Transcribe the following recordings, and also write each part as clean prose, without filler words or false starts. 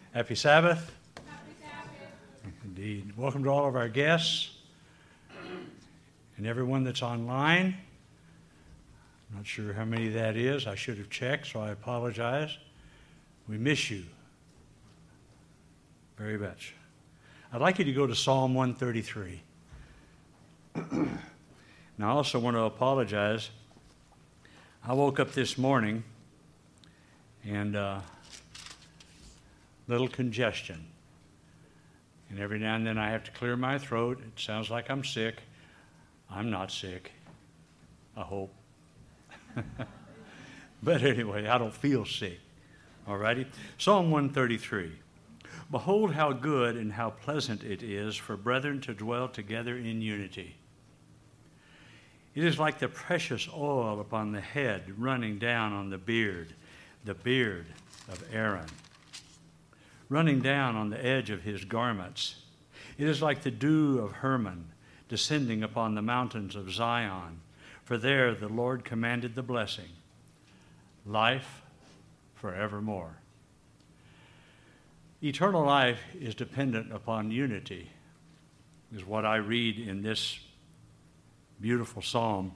Happy Sabbath. Happy Sabbath. Indeed. Welcome to all of our guests and everyone that's online. I'm not sure how many that is. I should have checked, so I apologize. We miss you very much. I'd like you to go to Psalm 133. Now, I also want to apologize. I woke up this morning and little congestion. And every now and then I have to clear my throat. It sounds like I'm sick. I'm not sick, I hope. But anyway, I don't feel sick. All righty? Psalm 133. Behold how good and how pleasant it is for brethren to dwell together in unity. It is like the precious oil upon the head running down on the beard of Aaron, running down on the edge of his garments. It is like the dew of Hermon descending upon the mountains of Zion, for there the Lord commanded the blessing, life forevermore. Eternal life is dependent upon unity, is what I read in this beautiful psalm.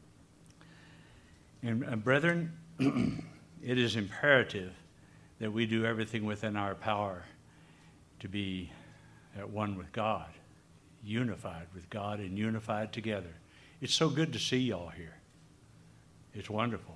And brethren, it is imperative that we do everything within our power to be at one with God, unified with God and unified together. It's so good to see y'all here. It's wonderful.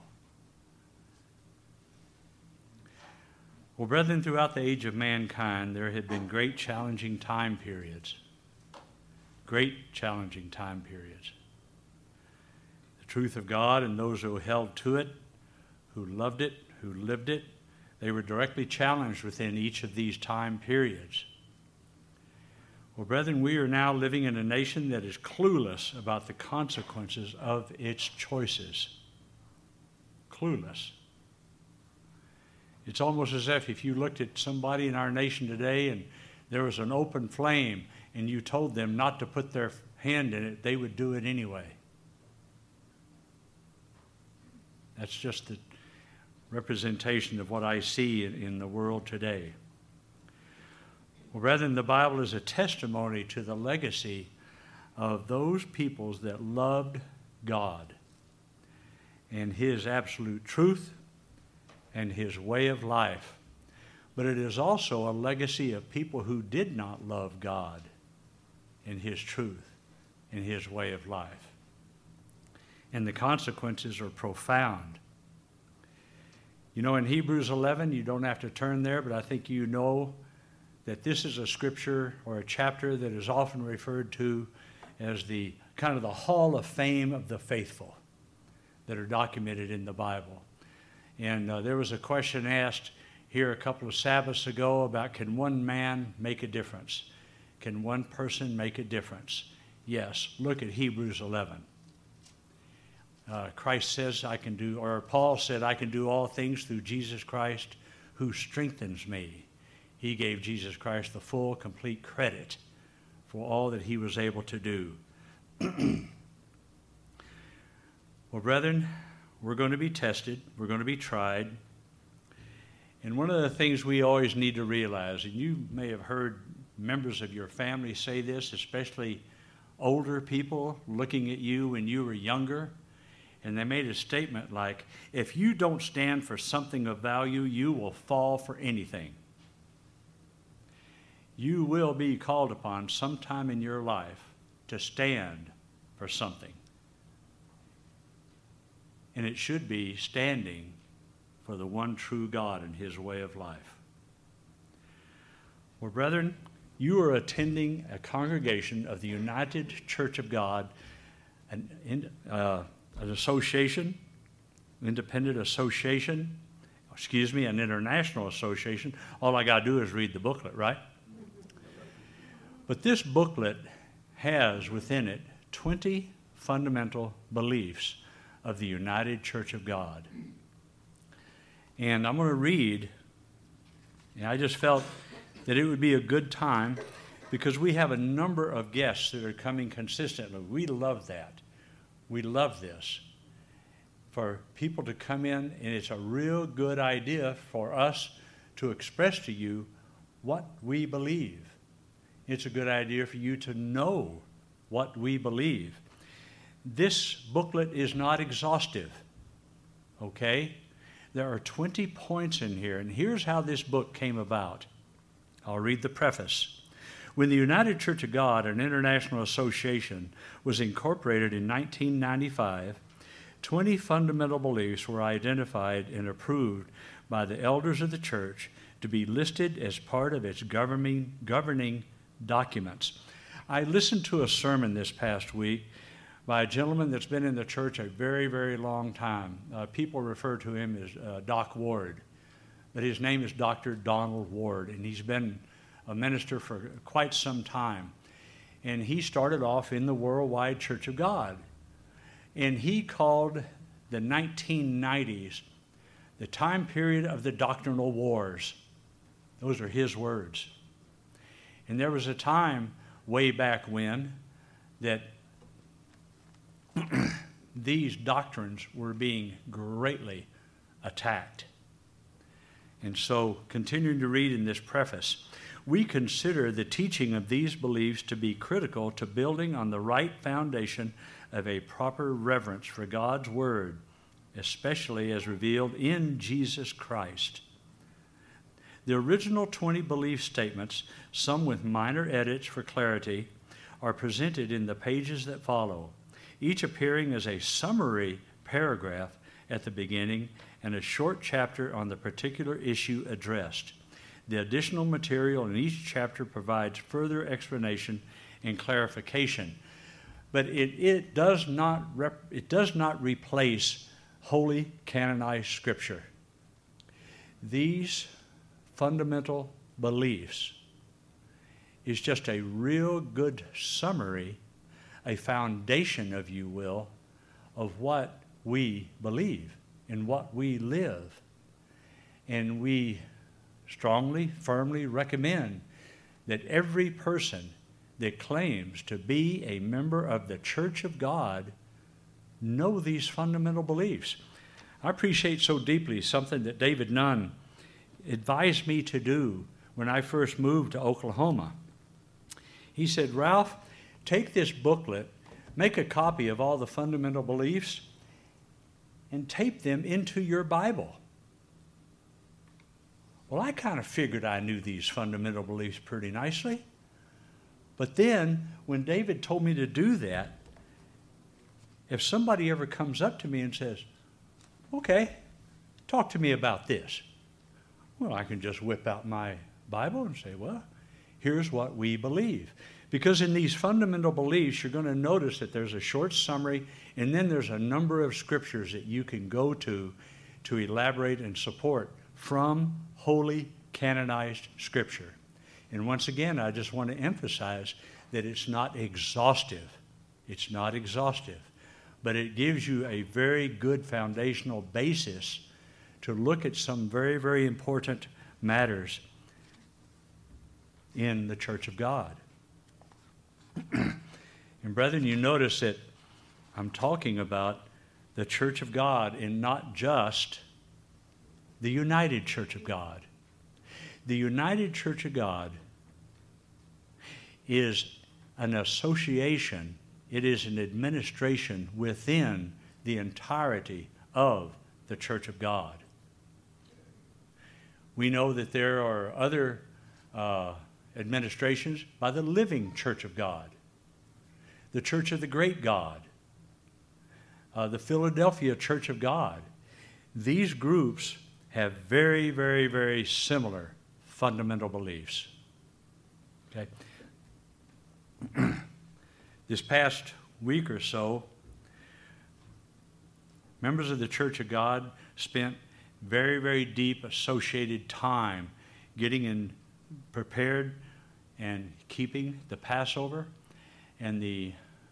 Well, brethren, throughout the age of mankind, there have been great challenging time periods. Great challenging time periods. The truth of God and those who held to it, who loved it, who lived it, they were directly challenged within each of these time periods. Well, brethren, we are now living in a nation that is clueless about the consequences of its choices. Clueless. It's almost as if you looked at somebody in our nation today and there was an open flame and you told them not to put their hand in it, they would do it anyway. That's just the representation of what I see in the world today. Well, brethren, the Bible is a testimony to the legacy of those peoples that loved God and His absolute truth and His way of life. But it is also a legacy of people who did not love God and His truth and His way of life. And the consequences are profound. You know, in Hebrews 11, you don't have to turn there, but I think you know that this is a scripture or a chapter that is often referred to as the kind of the hall of fame of the faithful that are documented in the Bible. And there was a question asked here a couple of Sabbaths ago about, can one man make a difference? Can one person make a difference? Yes, look at Hebrews 11. Christ says I can do, or Paul said, I can do all things through Jesus Christ who strengthens me. He gave Jesus Christ the full, complete credit for all that he was able to do. Well, brethren, we're going to be tested. We're going to be tried. And one of the things we always need to realize, and you may have heard members of your family say this, especially older people looking at you when you were younger, and they made a statement like, if you don't stand for something of value, you will fall for anything. You will be called upon sometime in your life to stand for something. And it should be standing for the one true God and His way of life. Well, brethren, you are attending a congregation of the United Church of God, an association, independent association, an international association. All I got to do is read the booklet, right? But this booklet has within it 20 fundamental beliefs of the United Church of God. And I'm going to read, and I just felt that it would be a good time because we have a number of guests that are coming consistently. We love that. We love this. For people to come in, and it's a real good idea for us to express to you what we believe. It's a good idea for you to know what we believe. This booklet is not exhaustive, okay? There are 20 points in here, and here's how this book came about. I'll read the preface. When the United Church of God, an international association, was incorporated in 1995, 20 fundamental beliefs were identified and approved by the elders of the church to be listed as part of its governing documents. I listened to a sermon this past week by a gentleman that's been in the church a very, very long time. People refer to him as Doc Ward, but his name is Dr. Donald Ward, and he's been a minister for quite some time. And he started off in the Worldwide Church of God. And he called the 1990s the time period of the doctrinal wars. Those are his words. And there was a time way back when that these doctrines were being greatly attacked. And so, continuing to read in this preface, we consider the teaching of these beliefs to be critical to building on the right foundation of a proper reverence for God's Word, especially as revealed in Jesus Christ. The original 20 belief statements, some with minor edits for clarity, are presented in the pages that follow, each appearing as a summary paragraph at the beginning and a short chapter on the particular issue addressed. The additional material in each chapter provides further explanation and clarification, but it does not replace holy canonized Scripture. These fundamental beliefs is just a real good summary, a foundation, if you will, of what we believe and what we live. And we strongly, firmly recommend that every person that claims to be a member of the Church of God know these fundamental beliefs. I appreciate so deeply something that David Nunn advised me to do when I first moved to Oklahoma. He said, Ralph, take this booklet, make a copy of all the fundamental beliefs, and tape them into your Bible. Well, I kind of figured I knew these fundamental beliefs pretty nicely. But then, when David told me to do that, if somebody ever comes up to me and says, okay, talk to me about this, well, I can just whip out my Bible and say, well, here's what we believe. Because in these fundamental beliefs, you're going to notice that there's a short summary, and then there's a number of scriptures that you can go to elaborate and support from holy canonized Scripture. And once again, I just want to emphasize that it's not exhaustive. It's not exhaustive. But it gives you a very good foundational basis to look at some very, very important matters in the Church of God. And brethren, you notice that I'm talking about the Church of God and not just the United Church of God. The United Church of God is an association, it is an administration within the entirety of the Church of God. We know that there are other administrations by the Living Church of God, the Church of the Great God, the Philadelphia Church of God. These groups have very, very, very similar fundamental beliefs. Okay? This past week or so, members of the Church of God spent very, very deep associated time getting prepared and keeping the Passover and the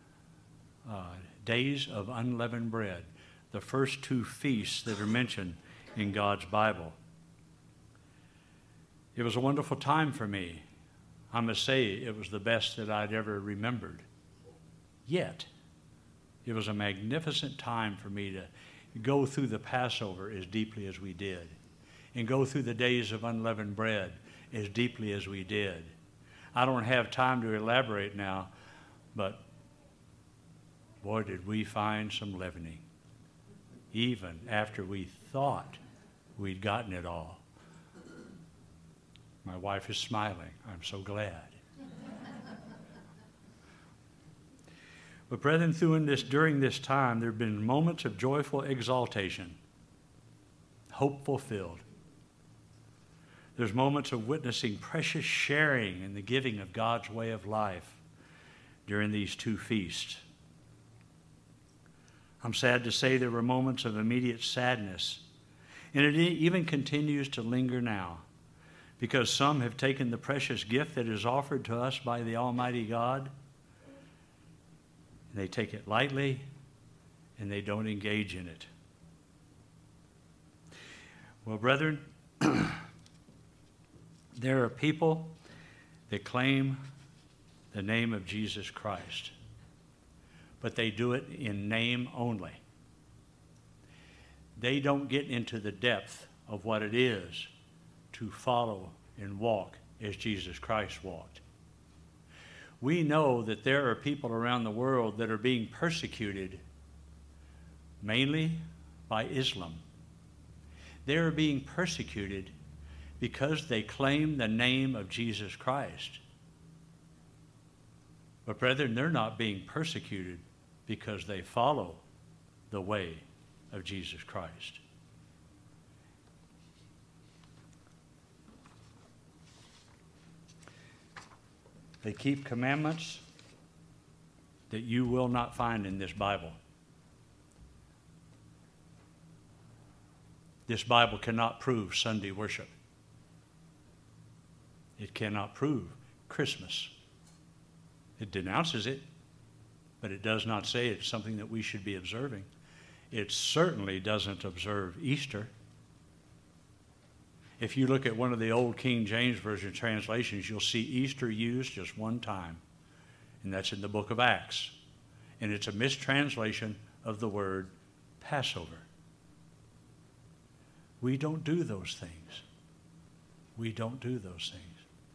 days of unleavened bread, the first two feasts that are mentioned in God's Bible. It was a wonderful time for me. I must say it was the best that I'd ever remembered. Yet, it was a magnificent time for me to go through the Passover as deeply as we did, and go through the days of unleavened bread as deeply as we did. I don't have time to elaborate now, but boy, did we find some leavening, even after we thought we'd gotten it all. My wife is smiling. I'm so glad. But brethren, during this time, there have been moments of joyful exaltation, hope fulfilled. There's moments of witnessing precious sharing in the giving of God's way of life during these two feasts. I'm sad to say there were moments of immediate sadness, and it even continues to linger now, because some have taken the precious gift that is offered to us by the Almighty God, and they take it lightly, and they don't engage in it. Well, brethren, there are people that claim the name of Jesus Christ, but they do it in name only. They don't get into the depth of what it is to follow and walk as Jesus Christ walked. We know that there are people around the world that are being persecuted mainly by Islam. They are being persecuted because they claim the name of Jesus Christ. But brethren, they're not being persecuted because they follow the way of Jesus Christ. They keep commandments that you will not find in this Bible. This Bible cannot prove Sunday worship. It cannot prove Christmas. It denounces it, but it does not say it's something that we should be observing. It certainly doesn't observe Easter. If you look at one of the old King James Version translations, you'll see Easter used just one time, and that's in the book of Acts. And it's a mistranslation of the word Passover. We don't do those things. We don't do those things.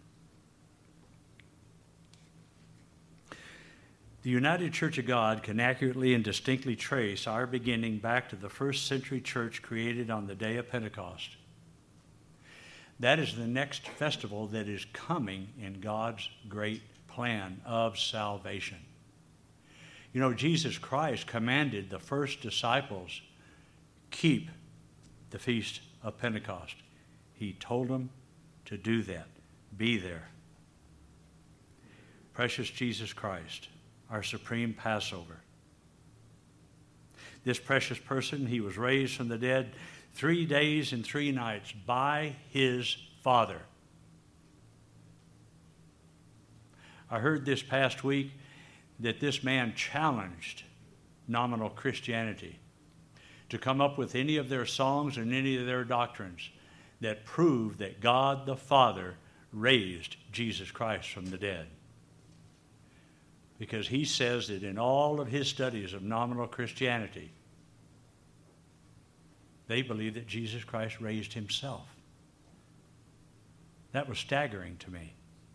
The United Church of God can accurately and distinctly trace our beginning back to the first century church created on the day of Pentecost. That is the next festival that is coming in God's great plan of salvation. You know, Jesus Christ commanded the first disciples, keep the Feast of Pentecost. He told them to do that. Be there. Precious Jesus Christ, our supreme Passover. This precious person, he was raised from the dead 3 days and 3 nights by his Father. I heard this past week that this man challenged nominal Christianity to come up with any of their songs and any of their doctrines that prove that God the Father raised Jesus Christ from the dead. Because he says that in all of his studies of nominal Christianity, they believe that Jesus Christ raised himself. That was staggering to me.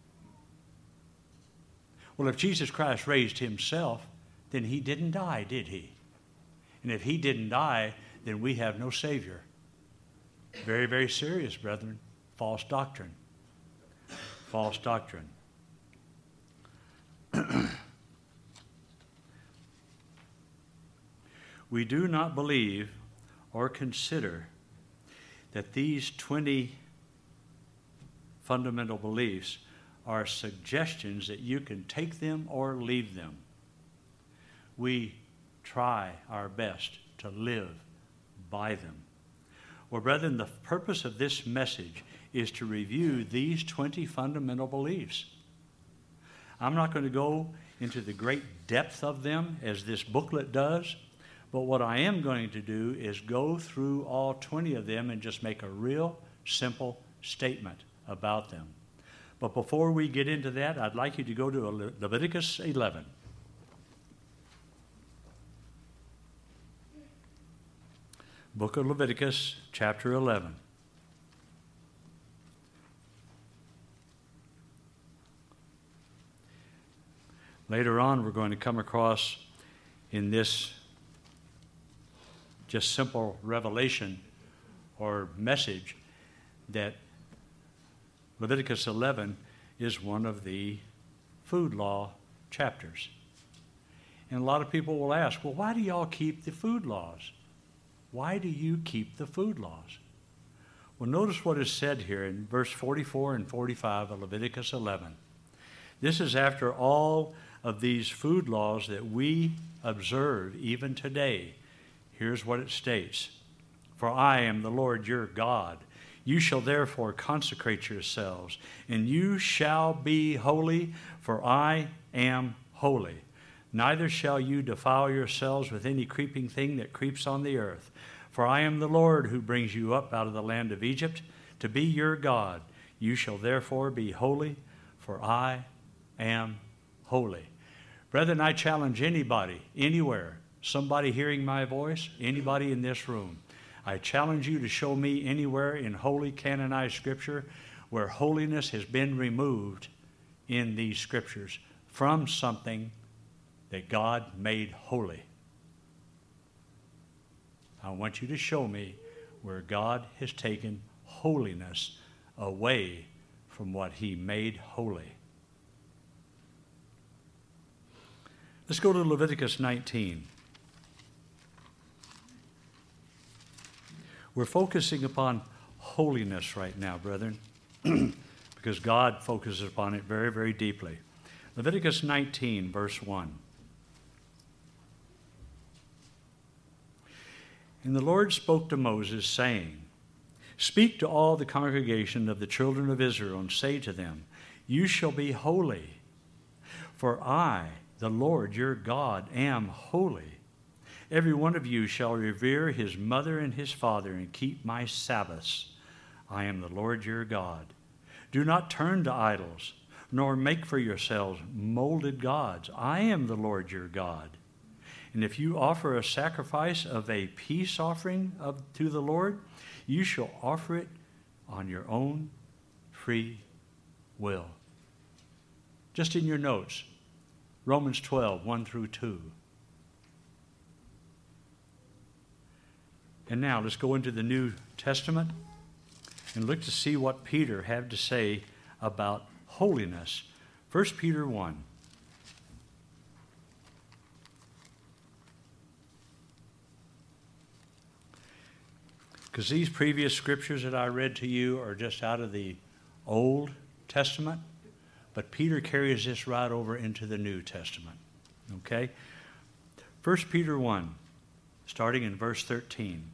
Well, if Jesus Christ raised himself, then he didn't die, did he? And if he didn't die, then we have no Savior. Very, very serious, brethren. False doctrine. False doctrine. We do not believe or consider that these 20 fundamental beliefs are suggestions that you can take them or leave them. We try our best to live by them. Well, brethren, the purpose of this message is to review these 20 fundamental beliefs. I'm not going to go into the great depth of them as this booklet does, but what I am going to do is go through all 20 of them and just make a real simple statement about them. But before we get into that, I'd like you to go to Leviticus 11. Book of Leviticus, chapter 11. Later on, we're going to come across in this just simple revelation or message that Leviticus 11 is one of the food law chapters. And a lot of people will ask, well, why do y'all keep the food laws? Why do you keep the food laws? Well, notice what is said here in verse 44 and 45 of Leviticus 11. This is after all of these food laws that we observe even today. Here's what it states. For I am the Lord your God. You shall therefore consecrate yourselves, and you shall be holy, for I am holy. Neither shall you defile yourselves with any creeping thing that creeps on the earth. For I am the Lord who brings you up out of the land of Egypt to be your God. You shall therefore be holy, for I am holy. Brethren, I challenge anybody, anywhere, somebody hearing my voice, anybody in this room, I challenge you to show me anywhere in holy canonized scripture where holiness has been removed in these scriptures from something that God made holy. I want you to show me where God has taken holiness away from what he made holy. Let's go to Leviticus 19. We're focusing upon holiness right now, brethren, because God focuses upon it very, very deeply. Leviticus 19, verse 1. And the Lord spoke to Moses, saying, Speak to all the congregation of the children of Israel, and say to them, You shall be holy, for I, the Lord your God, am holy. Every one of you shall revere his mother and his father, and keep my Sabbaths. I am the Lord your God. Do not turn to idols, nor make for yourselves molded gods. I am the Lord your God. And if you offer a sacrifice of a peace offering to the Lord, you shall offer it on your own free will. Just in your notes, Romans 12, 1 through 2. And now let's go into the New Testament and look to see what Peter had to say about holiness. 1 Peter 1. Because these previous scriptures that I read to you are just out of the Old Testament, but Peter carries this right over into the New Testament. Okay? 1 Peter 1, starting in verse 13.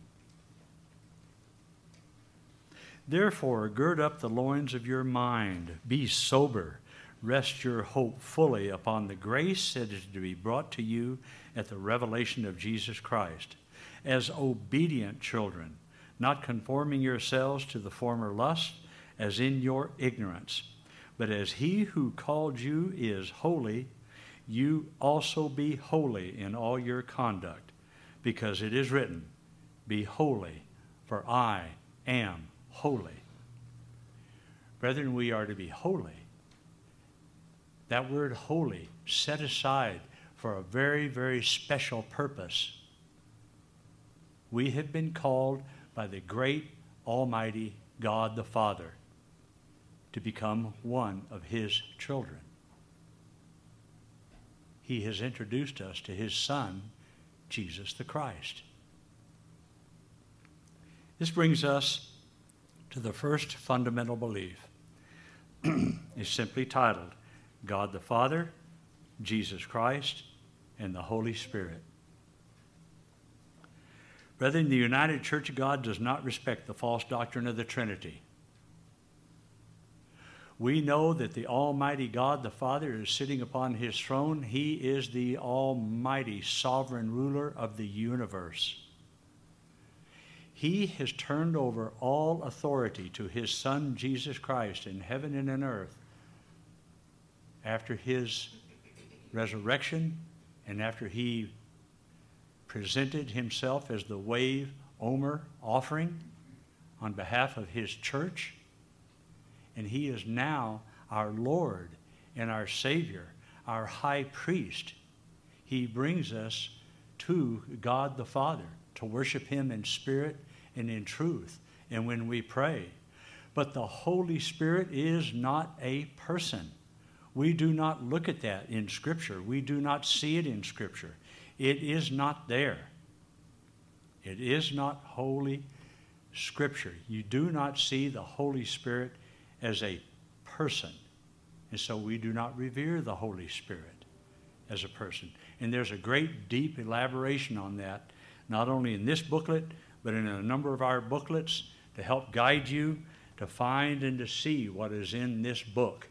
Therefore, gird up the loins of your mind, be sober, rest your hope fully upon the grace that is to be brought to you at the revelation of Jesus Christ, as obedient children, not conforming yourselves to the former lust, as in your ignorance. But as he who called you is holy, you also be holy in all your conduct, because it is written, Be holy, for I am holy. Brethren, we are to be holy. That word holy, set aside for a very, very special purpose. We have been called by the great Almighty God the Father to become one of his children. He has introduced us to his Son, Jesus the Christ. This brings us to the first fundamental belief. It's simply titled, God the Father, Jesus Christ, and the Holy Spirit. Brethren, the United Church of God does not respect the false doctrine of the Trinity. We know that the Almighty God the Father is sitting upon his throne. He is the almighty sovereign ruler of the universe. He has turned over all authority to his Son, Jesus Christ, in heaven and in earth after his resurrection and after he presented himself as the wave omer offering on behalf of his church. And he is now our Lord and our Savior, our high priest. He brings us to God the Father to worship him in spirit and in truth, and when we pray. But the Holy Spirit is not a person. We do not look at that in Scripture. We do not see it in Scripture. It is not there. It is not Holy Scripture. You do not see the Holy Spirit as a person. And so we do not revere the Holy Spirit as a person. And there's a great, deep elaboration on that, not only in this booklet, but in a number of our booklets to help guide you to find and to see what is in this book.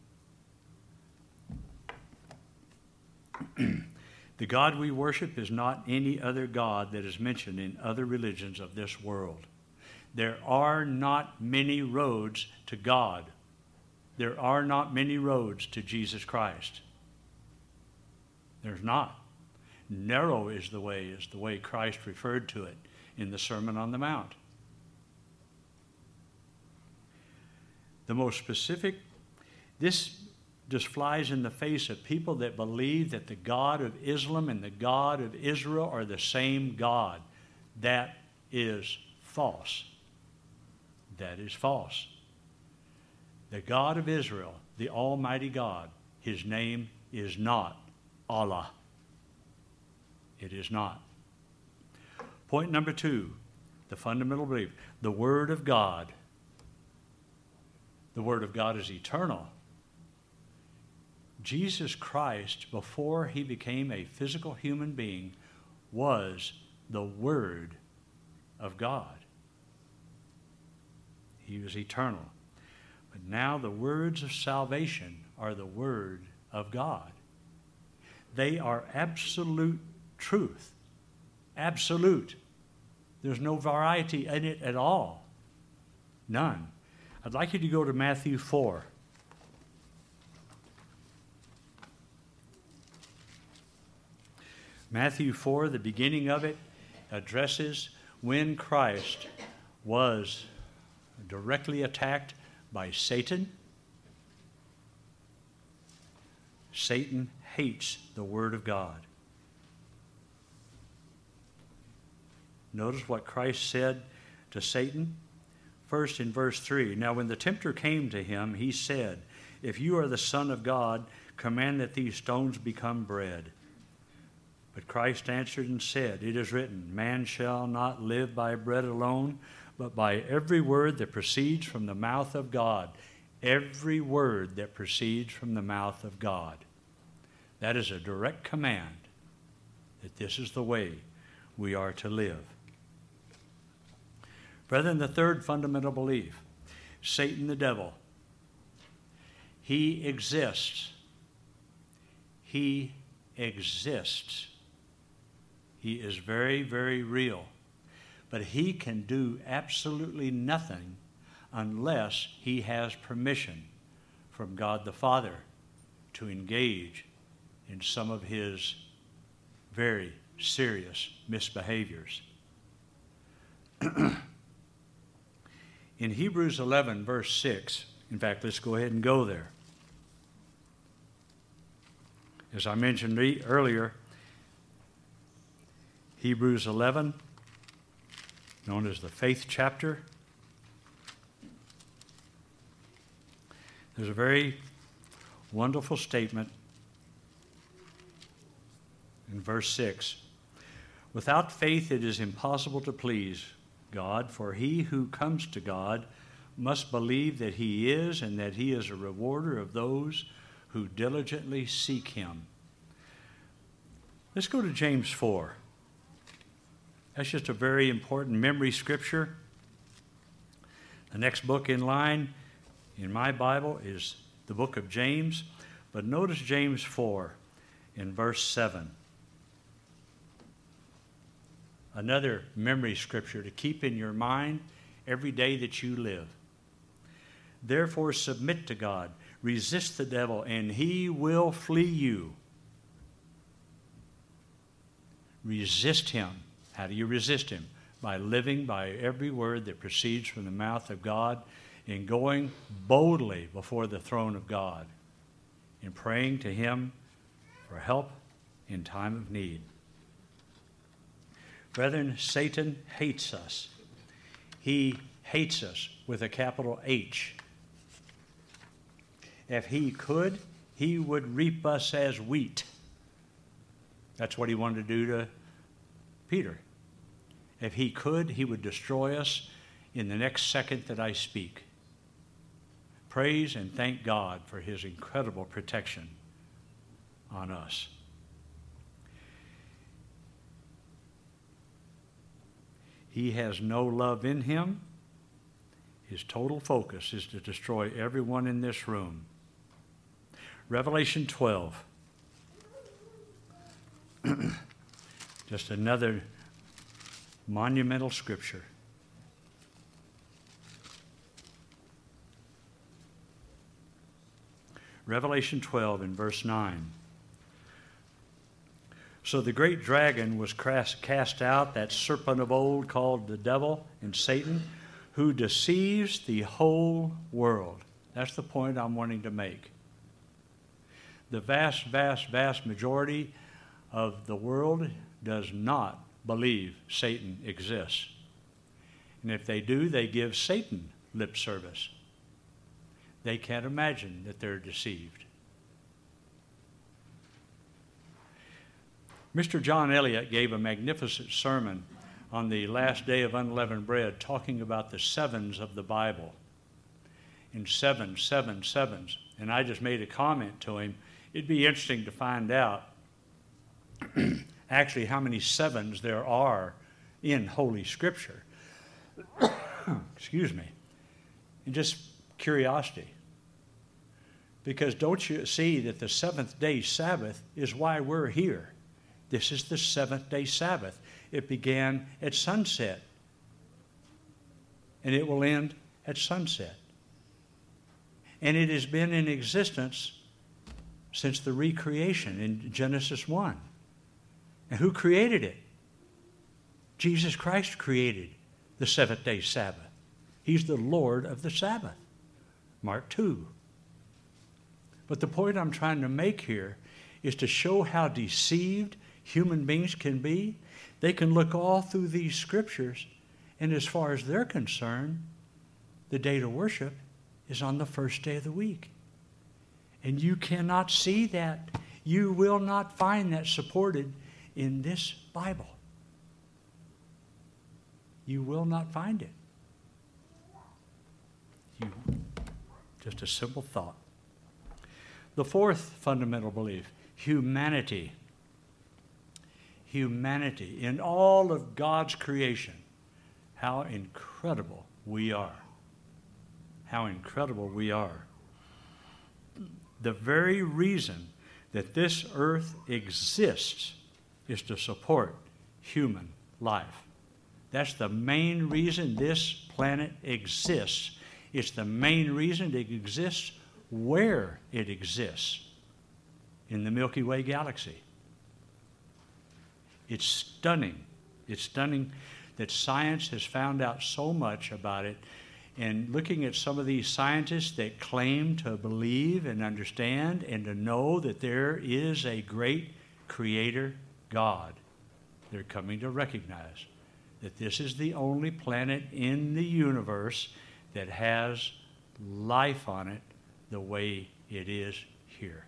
The God we worship is not any other God that is mentioned in other religions of this world. There are not many roads to God. There are not many roads to Jesus Christ. There's not. Narrow is the way Christ referred to it in the Sermon on the Mount. The most specific, this just flies in the face of people that believe that the God of Islam and the God of Israel are the same God. That is false. That is false. The God of Israel, the Almighty God, his name is not Allah. It is not. Point number 2, the fundamental belief, the Word of God. The Word of God is eternal. Jesus Christ, before he became a physical human being, was the Word of God. He was eternal. But now the words of salvation are the Word of God. They are absolute truth. Absolute. There's no variety in it at all. None. I'd like you to go to Matthew 4. Matthew 4, the beginning of it, addresses when Christ was directly attacked by Satan. Satan hates the Word of God. Notice what Christ said to Satan. First in verse 3, now when the tempter came to him, he said, if you are the Son of God, command that these stones become bread. But Christ answered and said, it is written, man shall not live by bread alone, but by every word that proceeds from the mouth of God. Every word that proceeds from the mouth of God. That is a direct command that this is the way we are to live. Brethren, the third fundamental belief, Satan the devil. He exists. He exists. He is very, very real. But he can do absolutely nothing unless he has permission from God the Father to engage in some of his very serious misbehaviors. In Hebrews 11, verse 6, in fact, let's go ahead and go there. As I mentioned earlier, Hebrews 11, known as the faith chapter. There's a very wonderful statement in verse 6. Without faith it is impossible to please God, for he who comes to God must believe that he is, and that he is a rewarder of those who diligently seek him. Let's go to James 4. That's just a very important memory scripture. The next book in line in my Bible is the book of James. But notice James 4 in verse 7. Another memory scripture to keep in your mind every day that you live. Therefore submit to God, resist the devil, and he will flee you. Resist him. How do you resist him? By living by every word that proceeds from the mouth of God, and going boldly before the throne of God, and praying to him for help in time of need. Brethren, Satan hates us. He hates us with a capital H. If he could, he would reap us as wheat. That's what he wanted to do to Peter. If he could, he would destroy us in the next second that I speak. Praise and thank God for his incredible protection on us. He has no love in him. His total focus is to destroy everyone in this room. Revelation 12. Just another monumental scripture. Revelation 12 in verse 9. So the great dragon was cast out, that serpent of old called the devil and Satan, who deceives the whole world. That's the point I'm wanting to make. The vast, vast, vast majority of the world does not believe Satan exists. And if they do, they give Satan lip service. They can't imagine that they're deceived. Mr. John Eliot gave a magnificent sermon on the last day of unleavened bread, talking about the sevens of the Bible. In seven, seven, sevens. And I just made a comment to him. It'd be interesting to find out actually how many sevens there are in Holy Scripture. Excuse me. And just curiosity. Because don't you see that the seventh day Sabbath is why we're here? This is the seventh day Sabbath. It began at sunset. And it will end at sunset. And it has been in existence since the recreation in Genesis 1. And who created it? Jesus Christ created the seventh day Sabbath. He's the Lord of the Sabbath. Mark 2. But the point I'm trying to make here is to show how deceived human beings can be. They can look all through these scriptures, and as far as they're concerned, the day to worship is on the first day of the week. And you cannot see that. You will not find that supported in this Bible. You will not find it. Just a simple thought. The fourth fundamental belief, humanity. Humanity. In all of God's creation, how incredible we are. How incredible we are. The very reason that this earth exists is to support human life. That's the main reason this planet exists. It's the main reason it exists where it exists, in the Milky Way galaxy. It's stunning. It's stunning that science has found out so much about it. And looking at some of these scientists that claim to believe and understand and to know that there is a great creator God, they're coming to recognize that this is the only planet in the universe that has life on it the way it is here.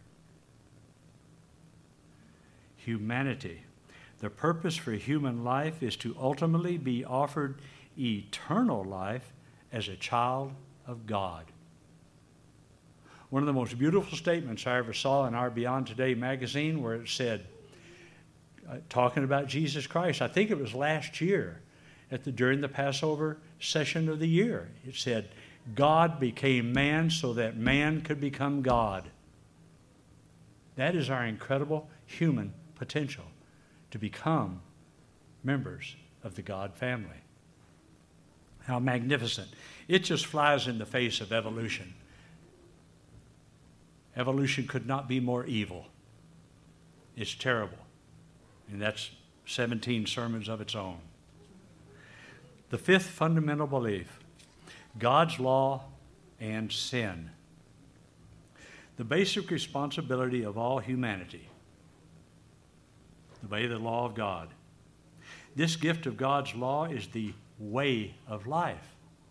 Humanity. The purpose for human life is to ultimately be offered eternal life as a child of God. One of the most beautiful statements I ever saw in our Beyond Today magazine, where it said, talking about Jesus Christ, I think it was last year during the Passover session of the year, it said, God became man so that man could become God. That is our incredible human potential, to become members of the God family. How magnificent. It just flies in the face of evolution. Evolution could not be more evil. It's terrible. And that's 17 sermons of its own. The fifth fundamental belief, God's law and sin. The basic responsibility of all humanity obey the law of God. This gift of God's law is the way of life.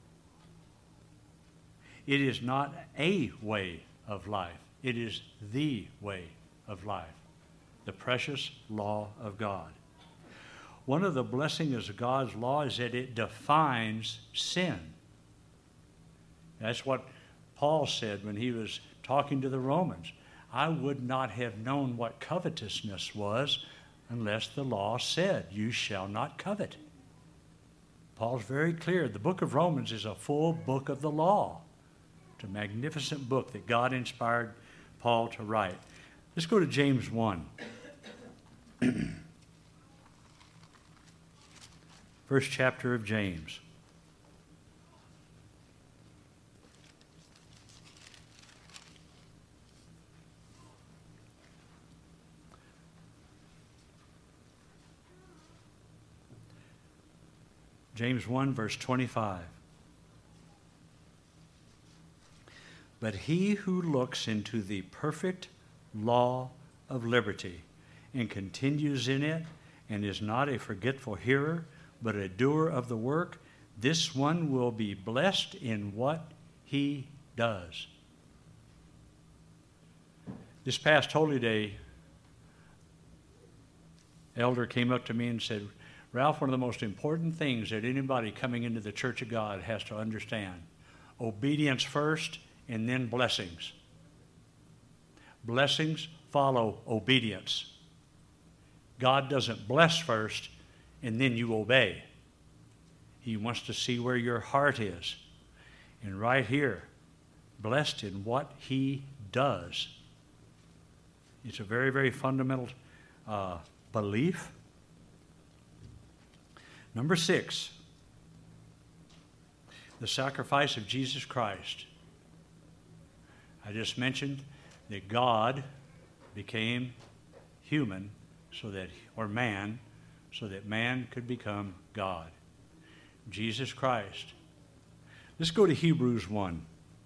It is not a way of life. It is the way of life, the precious law of God. One of the blessings of God's law is that it defines sin. That's what Paul said when he was talking to the Romans. I would not have known what covetousness was unless the law said, you shall not covet. Paul's very clear. The book of Romans is a full book of the law. It's a magnificent book that God inspired Paul to write. Let's go to James 1. First chapter of James. James 1, verse 25. But he who looks into the perfect law of liberty and continues in it and is not a forgetful hearer, but a doer of the work, this one will be blessed in what he does. This past Holy Day, elder came up to me and said, Ralph, one of the most important things that anybody coming into the Church of God has to understand, obedience first and then blessings. Blessings follow obedience. God doesn't bless first and then you obey. He wants to see where your heart is. And right here, blessed in what he does. It's a very, very fundamental belief. Number 6, the sacrifice of Jesus Christ. I just mentioned that God became human or man, so that man could become God. Jesus Christ. Let's go to Hebrews 1.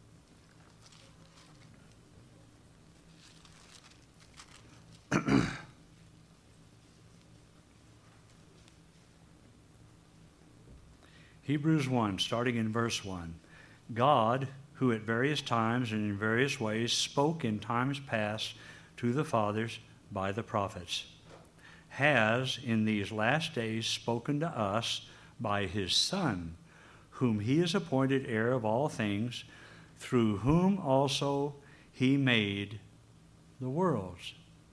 Hebrews 1, starting in verse 1. God, who at various times and in various ways spoke in times past to the fathers by the prophets, has in these last days spoken to us by his Son, whom he has appointed heir of all things, through whom also he made the worlds.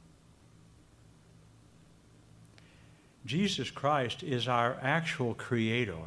Jesus Christ is our actual creator.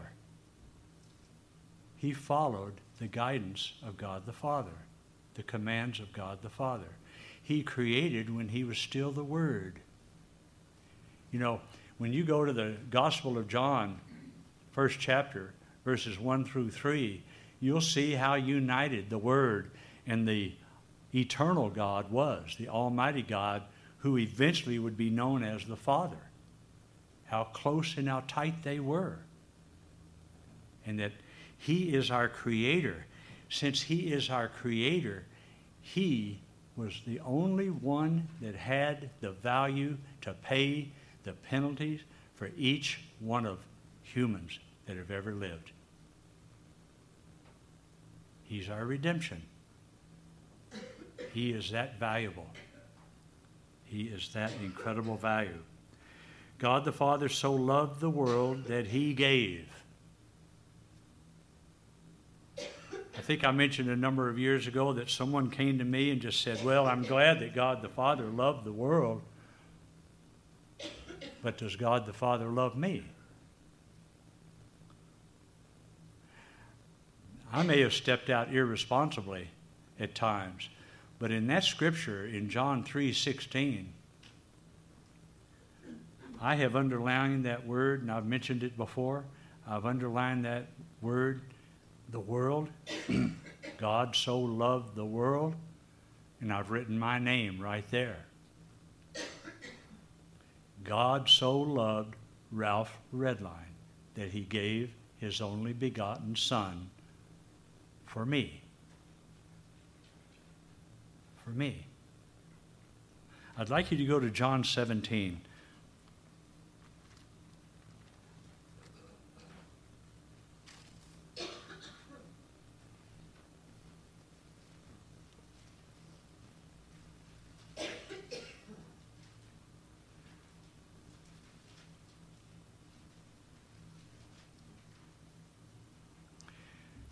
He followed the guidance of God the Father, the commands of God the Father. He created when he was still the Word. You know, when you go to the Gospel of John, first chapter, verses 1 through 3, you'll see how united the Word and the eternal God was, the Almighty God, who eventually would be known as the Father. How close and how tight they were. And that he is our creator. Since he is our creator, he was the only one that had the value to pay the penalties for each one of humans that have ever lived. He's our redemption. He is that valuable. He is that incredible value. God the Father so loved the world that he gave. I think I mentioned a number of years ago that someone came to me and just said, well, I'm glad that God the Father loved the world, but does God the Father love me? I may have stepped out irresponsibly at times, but in that scripture, in John 3:16, I have underlined that word, and I've mentioned it before. I've underlined that word, the world. God so loved the world, and I've written my name right there. God so loved Ralph Redline that he gave his only begotten Son for me. For me. I'd like you to go to John 17.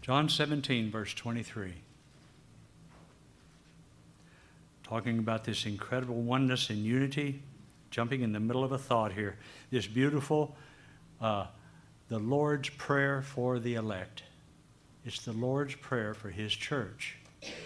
John 17, verse 23. Talking about this incredible oneness and unity, jumping in the middle of a thought here. This beautiful, the Lord's Prayer for the elect. It's the Lord's Prayer for His church.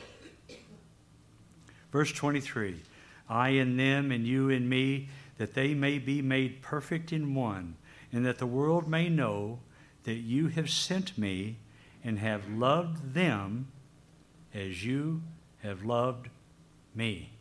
Verse 23, I in them and you in me, that they may be made perfect in one, and that the world may know that you have sent me and have loved them as you have loved me.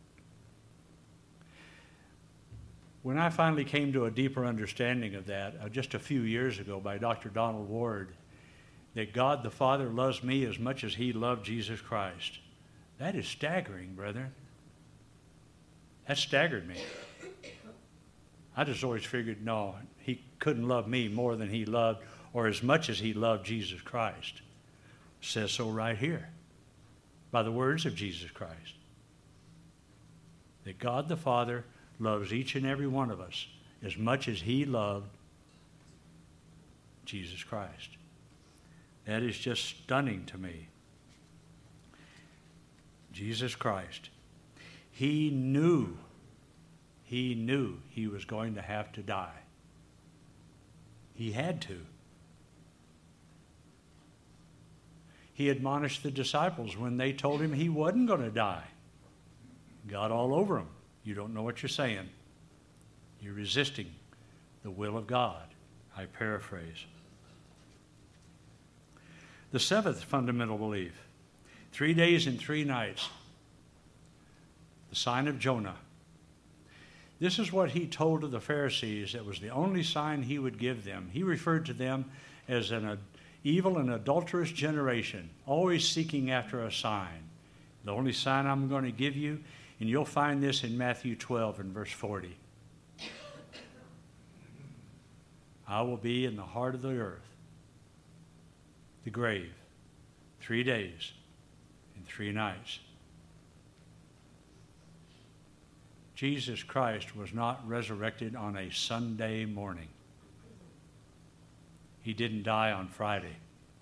When I finally came to a deeper understanding of that, just a few years ago by Dr. Donald Ward, that God the Father loves me as much as He loved Jesus Christ. That is staggering, brethren. That staggered me. I just always figured, no, He couldn't love me more than He loved, or as much as He loved Jesus Christ. It says so right here, by the words of Jesus Christ. That God the Father loves each and every one of us as much as He loved Jesus Christ. That is just stunning to me. Jesus Christ. He knew He was going to have to die. He had to. He admonished the disciples when they told Him He wasn't going to die. Got all over them. You don't know what you're saying. You're resisting the will of God. I paraphrase. The seventh fundamental belief, 3 days and 3 nights, the sign of Jonah. This is what He told to the Pharisees. It was the only sign He would give them. He referred to them as an evil and adulterous generation, always seeking after a sign. The only sign I'm going to give you, and you'll find this in Matthew 12 and verse 40. I will be in the heart of the earth, the grave, 3 days and 3 nights. Jesus Christ was not resurrected on a Sunday morning. He didn't die on Friday.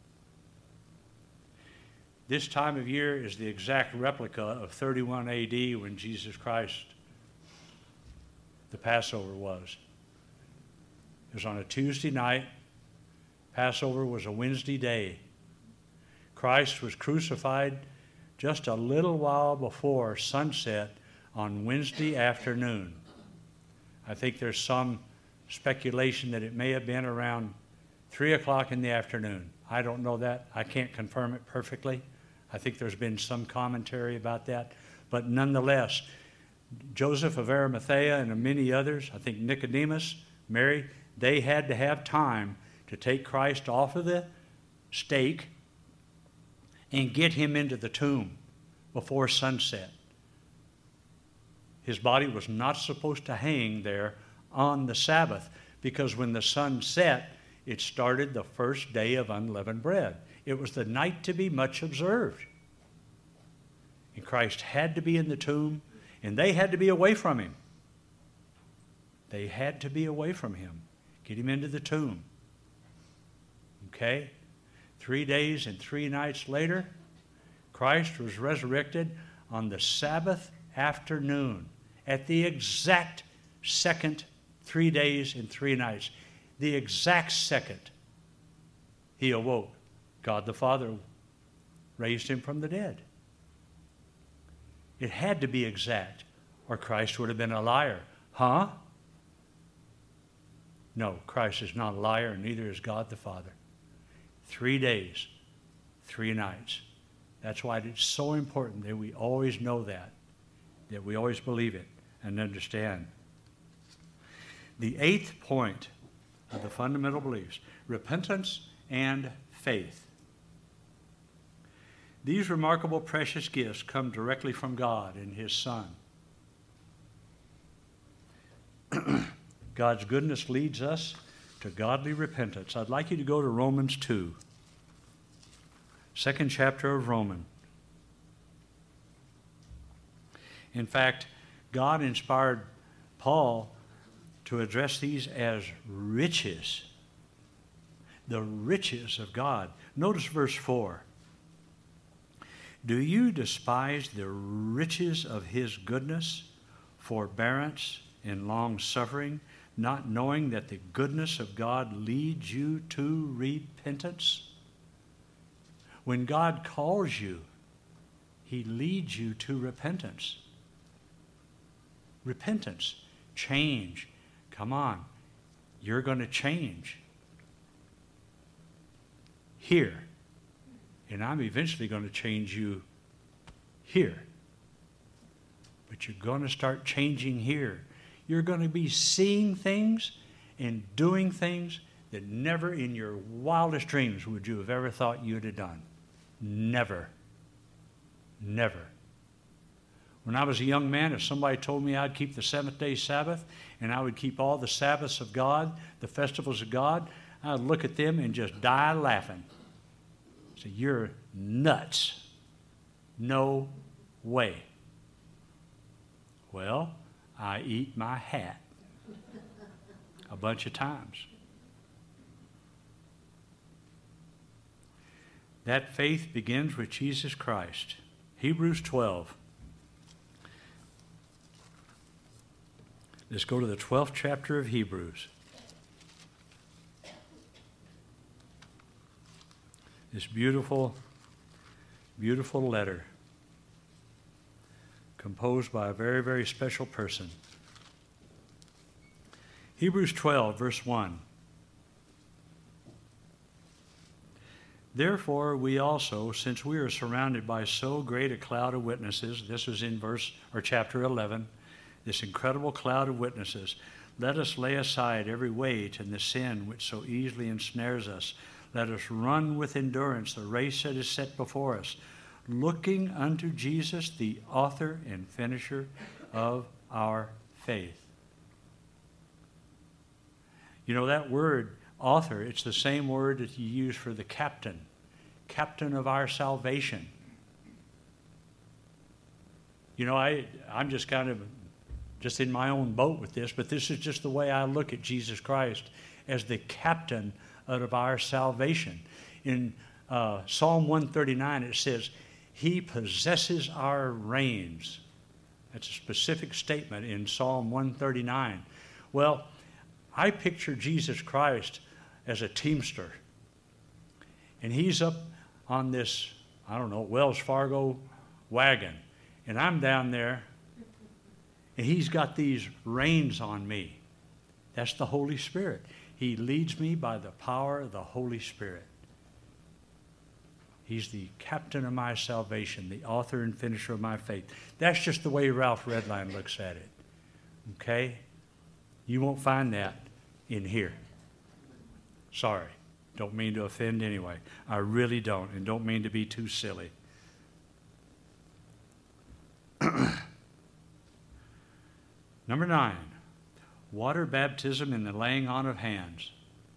This time of year is the exact replica of 31 AD when Jesus Christ, the Passover was. It was on a Tuesday night. Passover was a Wednesday day. Christ was crucified just a little while before sunset on Wednesday afternoon. I think there's some speculation that it may have been around 3 o'clock in the afternoon. I don't know that. I can't confirm it perfectly. I think there's been some commentary about that. But nonetheless, Joseph of Arimathea and many others, I think Nicodemus, Mary, they had to have time to take Christ off of the stake and get Him into the tomb before sunset. His body was not supposed to hang there on the Sabbath, because when the sun set, it started the first day of unleavened bread. It was the night to be much observed. And Christ had to be in the tomb, and they had to be away from Him. They had to be away from Him. Get Him into the tomb. Okay? 3 days and 3 nights later, Christ was resurrected on the Sabbath afternoon at the exact second 3 days and 3 nights. The exact second He awoke. God the Father raised Him from the dead. It had to be exact, or Christ would have been a liar. Huh? No, Christ is not a liar, and neither is God the Father. 3 days, 3 nights. That's why it's so important that we always know that we always believe it and understand. The 8th point of the fundamental beliefs, repentance and faith. These remarkable, precious gifts come directly from God and His Son. God's goodness leads us to godly repentance. I'd like you to go to Romans 2, 2nd chapter of Romans. In fact, God inspired Paul to address these as riches. the riches of God. Notice verse 4. Do you despise the riches of his goodness, forbearance, and long-suffering, not knowing that the goodness of God leads you to repentance? When God calls you, he leads you to repentance. Repentance, change. Come on, you're going to change. Here. And I'm eventually going to change you here. But you're going to start changing here. You're going to be seeing things and doing things that never in your wildest dreams would you have ever thought you'd have done. Never. Never. When I was a young man, if somebody told me I'd keep the seventh-day Sabbath and I would keep all the Sabbaths of God, the festivals of God, I'd look at them and just die laughing. So you're nuts. No way. Well, I eat my hat a bunch of times. That faith begins with Jesus Christ. Hebrews 12. Let's go to the 12th chapter of Hebrews. This beautiful, beautiful letter composed by a very, very special person. Hebrews 12, verse 1. Therefore, we also, since we are surrounded by so great a cloud of witnesses, this was in chapter 11, this incredible cloud of witnesses, let us lay aside every weight and the sin which so easily ensnares us. Let us run with endurance the race that is set before us, looking unto Jesus, the author and finisher of our faith. You know, that word, author, it's the same word that you use for the captain of our salvation. You know, I'm just kind of just in my own boat with this, but this is just the way I look at Jesus Christ as the captain of our salvation. In Psalm 139, it says, he possesses our reins. That's a specific statement in Psalm 139. Well, I picture Jesus Christ as a teamster. And he's up on this, I don't know, Wells Fargo wagon. And I'm down there, and he's got these reins on me. That's the Holy Spirit. He leads me by the power of the Holy Spirit. He's the captain of my salvation, the author and finisher of my faith. That's just the way Ralph Redline looks at it. Okay? You won't find that in here. Sorry. Don't mean to offend anyway. I really don't, and don't mean to be too silly. Number 9. Water baptism and the laying on of hands.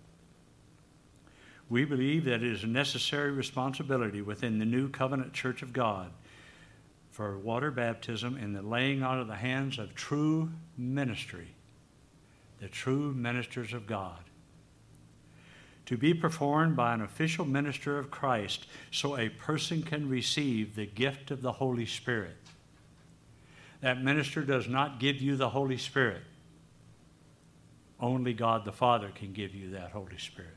We believe that it is a necessary responsibility within the new covenant church of God for water baptism and the laying on of the hands of true ministry, the true ministers of God, to be performed by an official minister of Christ so a person can receive the gift of the Holy Spirit. That minister does not give you the Holy Spirit. Only God the Father can give you that Holy Spirit.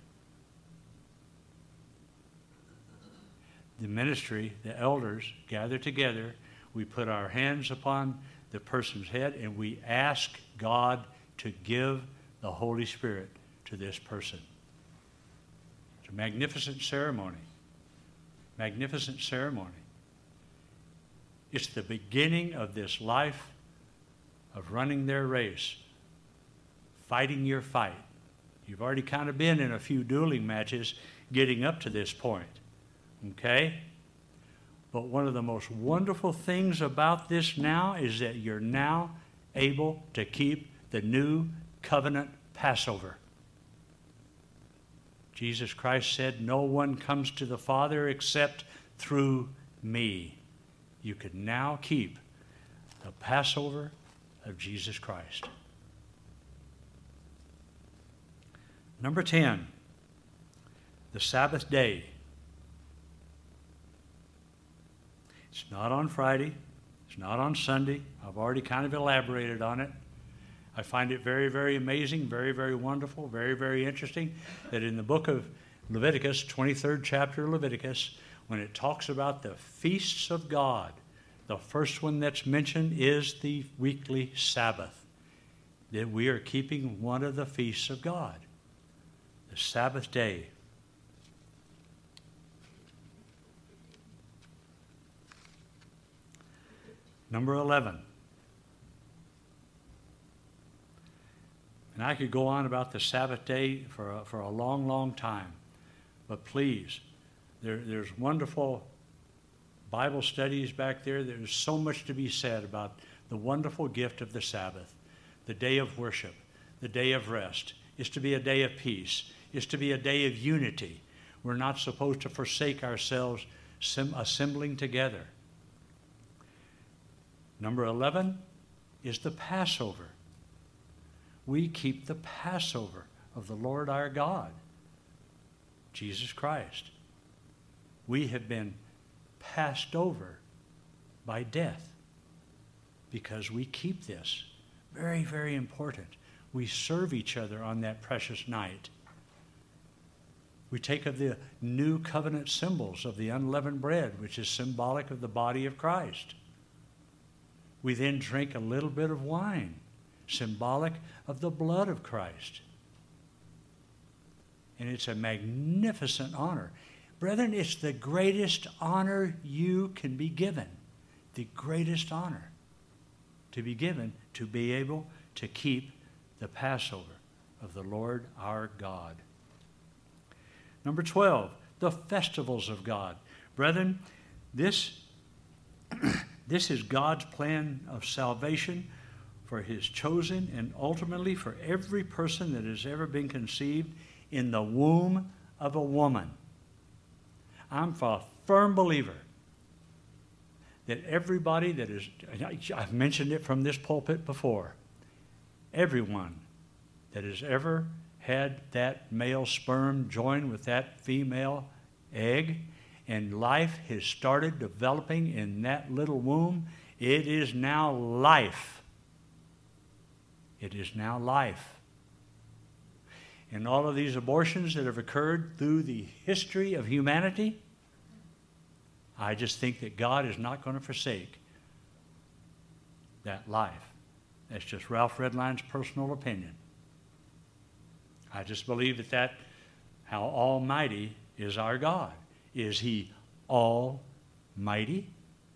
The ministry, the elders, gather together. We put our hands upon the person's head and we ask God to give the Holy Spirit to this person. It's a magnificent ceremony. Magnificent ceremony. It's the beginning of this life of running their race, fighting your fight. You've already kind of been in a few dueling matches getting up to this point, okay? But one of the most wonderful things about this now is that you're now able to keep the new covenant Passover. Jesus Christ said, no one comes to the Father except through me. You can now keep the Passover of Jesus Christ. Number 10, the Sabbath day. It's not on Friday. It's not on Sunday. I've already kind of elaborated on it. I find it very, very amazing, very, very wonderful, very, very interesting that in the book of Leviticus, 23rd chapter of Leviticus, when it talks about the feasts of God, the first one that's mentioned is the weekly Sabbath, that we are keeping one of the feasts of God, the Sabbath day. Number 11. And I could go on about the Sabbath day for a long, long time. But please, there's wonderful Bible studies back there. There's so much to be said about the wonderful gift of the Sabbath, the day of worship, the day of rest. It's to be a day of peace. It's to be a day of unity. We're not supposed to forsake ourselves assembling together. Number 11 is the Passover. We keep the Passover of the Lord our God, Jesus Christ. We have been passed over by death because we keep this. Very, very important. We serve each other on that precious night. We take of the new covenant symbols of the unleavened bread, which is symbolic of the body of Christ. We then drink a little bit of wine, symbolic of the blood of Christ. And it's a magnificent honor. Brethren, it's the greatest honor you can be given. The greatest honor to be given to be able to keep the Passover of the Lord our God. Number 12, the festivals of God. Brethren, this is God's plan of salvation for his chosen and ultimately for every person that has ever been conceived in the womb of a woman. I'm a firm believer that everybody that is, I've mentioned it from this pulpit before, everyone that has ever had that male sperm join with that female egg, and life has started developing in that little womb, it is now life. It is now life. And all of these abortions that have occurred through the history of humanity, I just think that God is not going to forsake that life. That's just Ralph Redline's personal opinion. I just believe that how almighty is our God. Is he almighty?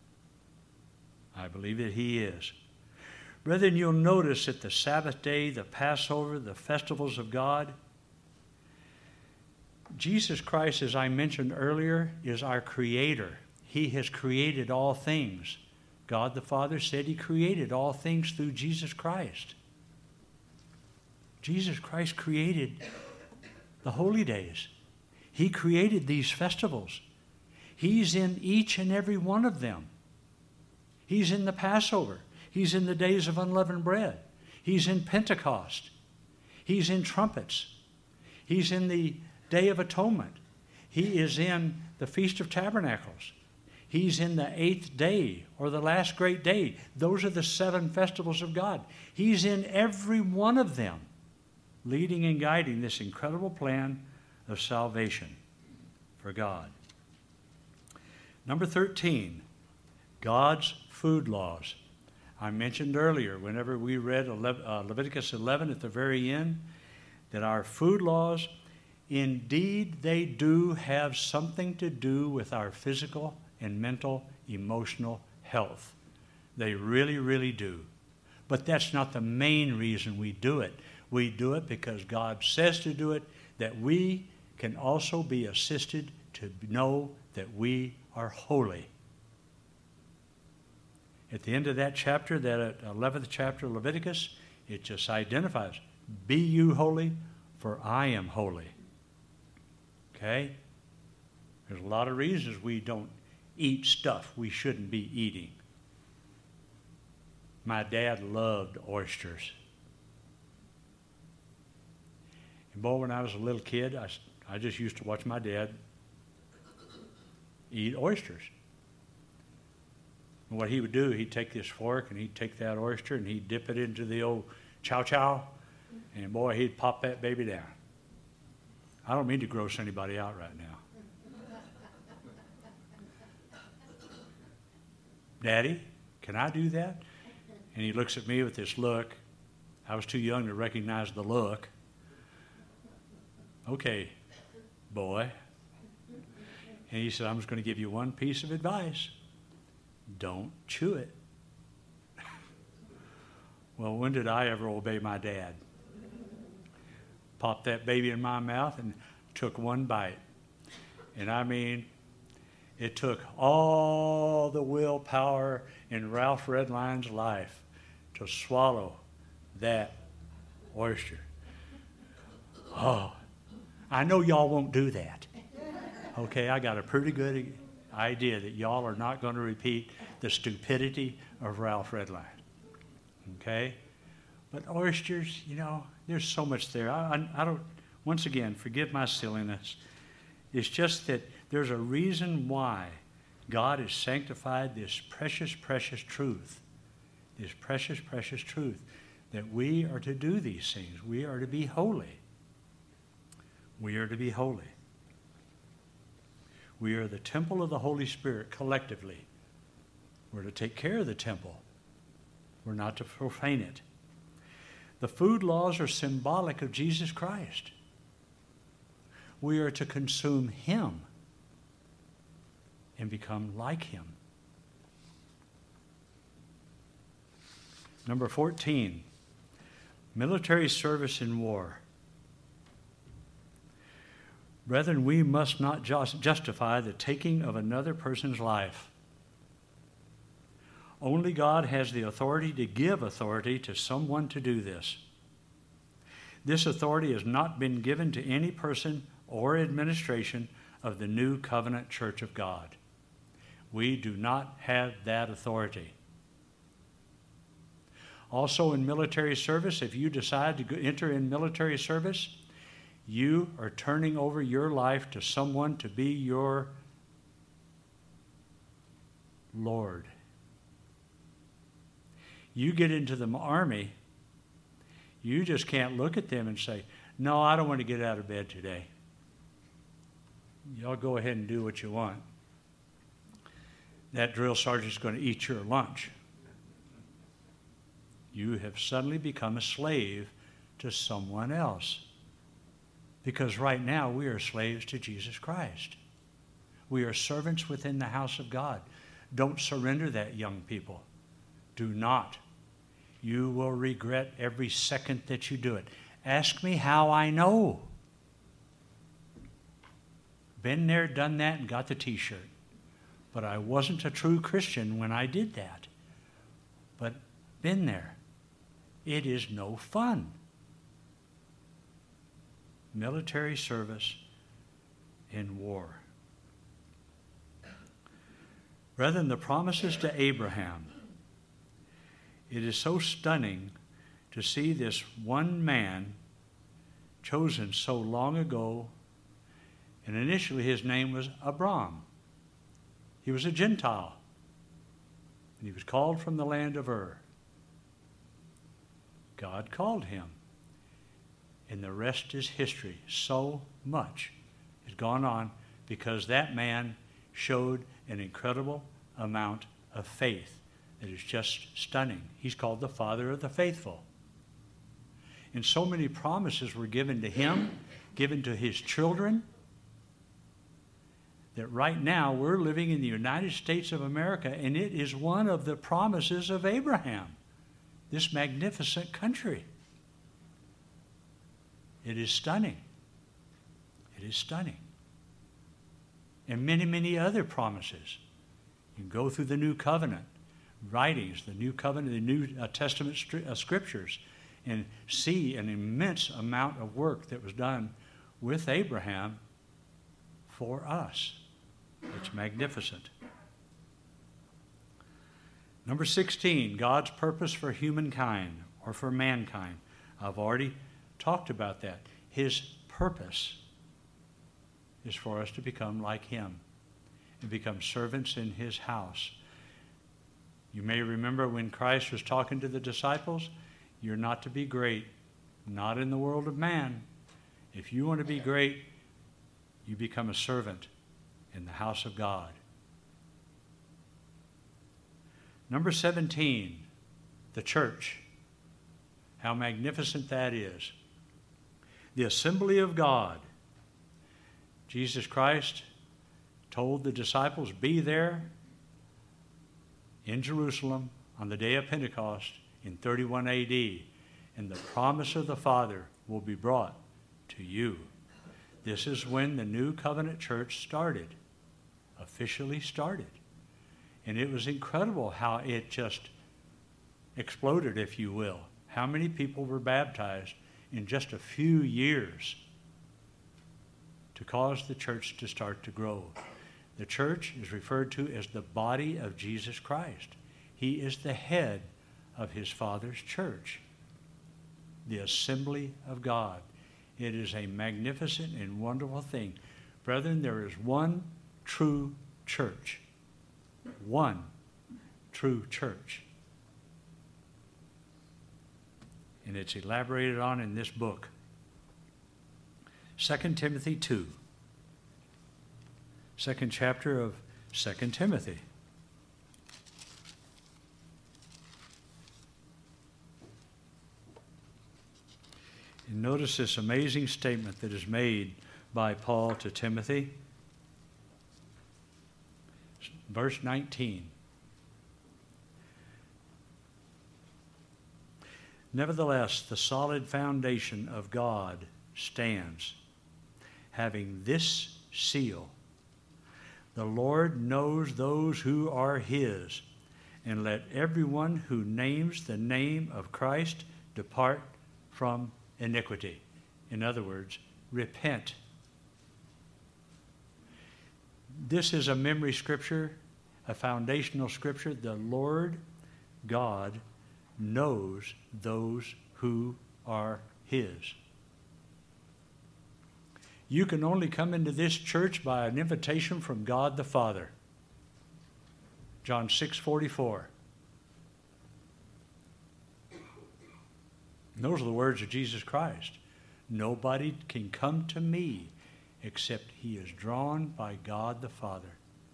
I believe that he is. Brethren, you'll notice that the Sabbath day, the Passover, the festivals of God, Jesus Christ, as I mentioned earlier, is our creator. He has created all things. God the Father said he created all things through Jesus Christ. Jesus Christ created the holy days. He created these festivals. He's in each and every one of them. He's in the Passover. He's in the days of unleavened bread. He's in Pentecost. He's in trumpets. He's in the Day of Atonement. He is in the Feast of Tabernacles. He's in the eighth day or the last great day. Those are the 7 festivals of God. He's in every one of them, leading and guiding this incredible plan of salvation for God. Number 13, God's food laws. I mentioned earlier, whenever we read Leviticus 11 at the very end, that our food laws, indeed, they do have something to do with our physical and mental, emotional health. They really, really do. But that's not the main reason we do it. We do it because God says to do it, that we can also be assisted to know that we are holy. At the end of that chapter, that 11th chapter of Leviticus, it just identifies, be you holy, for I am holy. Okay? There's a lot of reasons we don't eat stuff we shouldn't be eating. My dad loved oysters. And boy, when I was a little kid, I just used to watch my dad eat oysters. And what he would do, he'd take this fork and he'd take that oyster and he'd dip it into the old chow chow, and boy, he'd pop that baby down. I don't mean to gross anybody out right now. Daddy, can I do that? And he looks at me with this look. I was too young to recognize the look. Okay, boy. And he said, I'm just going to give you one piece of advice. Don't chew it. Well, when did I ever obey my dad? Popped that baby in my mouth and took one bite. And I mean, it took all the willpower in Ralph Redline's life to swallow that oyster. Oh, I know y'all won't do that. Okay, I got a pretty good idea that y'all are not going to repeat the stupidity of Ralph Redline. Okay? But oysters, you know, there's so much there. I don't, once again, forgive my silliness. It's just that there's a reason why God has sanctified this precious, precious truth. This precious, precious truth that we are to do these things. We are to be holy. We are to be holy. We are the temple of the Holy Spirit collectively. We're to take care of the temple. We're not to profane it. The food laws are symbolic of Jesus Christ. We are to consume him and become like him. Number 14, military service in war. Brethren, we must not justify the taking of another person's life. Only God has the authority to give authority to someone to do this. This authority has not been given to any person or administration of the New Covenant Church of God. We do not have that authority. Also in military service, if you decide to enter in military service, you are turning over your life to someone to be your Lord. You get into the army, you just can't look at them and say, no, I don't want to get out of bed today. Y'all go ahead and do what you want. That drill sergeant's going to eat your lunch. You have suddenly become a slave to someone else. Because right now we are slaves to Jesus Christ. We are servants within the house of God. Don't surrender that, young people. Do not. You will regret every second that you do it. Ask me how I know. Been there, done that, and got the t-shirt. But I wasn't a true Christian when I did that. But been there. It is no fun. Military service in war. Rather than the promises to Abraham, it is so stunning to see this one man chosen so long ago, and initially his name was Abram. He was a Gentile, and he was called from the land of Ur. God called him, and the rest is history. So much has gone on because that man showed an incredible amount of faith that is just stunning. He's called the father of the faithful. And so many promises were given to him, given to his children, that right now we're living in the United States of America, and it is one of the promises of Abraham, this magnificent country. It is stunning. It is stunning. And many, many other promises. You can go through the New Covenant writings, the New Covenant, the New Testament scriptures, and see an immense amount of work that was done with Abraham for us. It's magnificent. Number 16, God's purpose for humankind or for mankind. I've already talked about that. His purpose. is for us to become like him and become servants in his house. You may remember when Christ was talking to the disciples, you're not to be great, not in the world of man. If you want to be great, you become a servant in the house of God. Number 17, the church. How magnificent that is. The assembly of God. Jesus Christ told the disciples, be there in Jerusalem on the day of Pentecost in 31 AD, and the promise of the Father will be brought to you. This is when the New Covenant Church started, officially started. And it was incredible how it just exploded, if you will. How many people were baptized in just a few years to cause the church to start to grow. The church is referred to as the body of Jesus Christ. He is the head of his Father's church, the assembly of God. It is a magnificent and wonderful thing. Brethren, there is one true church. One true church. And it's elaborated on in this book. 2 Timothy 2. Second chapter of 2 Timothy. And notice this amazing statement that is made by Paul to Timothy. Verse 19. Nevertheless, the solid foundation of God stands, having this seal. The Lord knows those who are his, and let everyone who names the name of Christ depart from iniquity. In other words, repent. This is a memory scripture, a foundational scripture. The Lord God knows those who are his. You can only come into this church by an invitation from God the Father. John 6:44. Those are the words of Jesus Christ. Nobody can come to me except he is drawn by God the Father.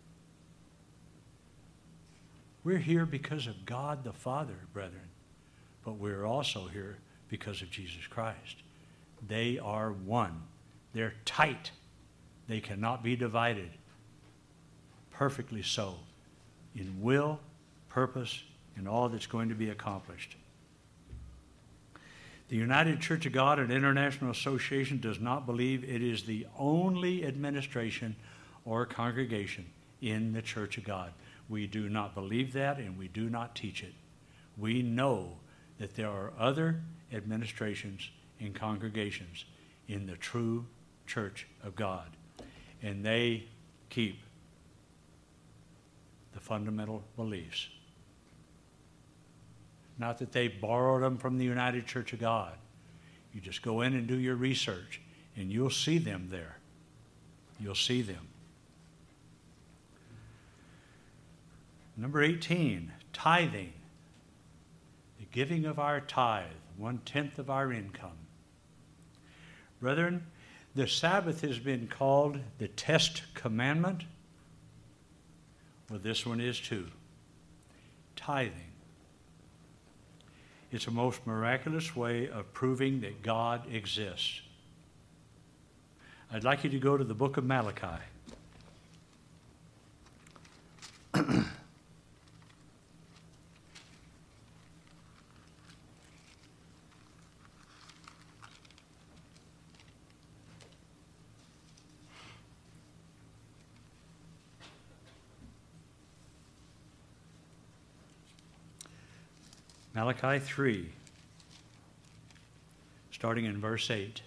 We're here because of God the Father, brethren, but we're also here because of Jesus Christ. They are one. They're tight. They cannot be divided. Perfectly so, in will, purpose, and all that's going to be accomplished. The United Church of God and International Association does not believe it is the only administration or congregation in the Church of God. We do not believe that, and we do not teach it. We know that there are other administrations and congregations in the true Church of God, and they keep the fundamental beliefs. Not that they borrowed them from the United Church of God. You just go in and do your research, and you'll see them there. You'll see them. Number 18, tithing. The giving of our tithe, 1/10 of our income. Brethren, the Sabbath has been called the test commandment. Well, this one is too. Tithing. It's a most miraculous way of proving that God exists. I'd like you to go to the book of Malachi. Malachi 3, starting in verse 8.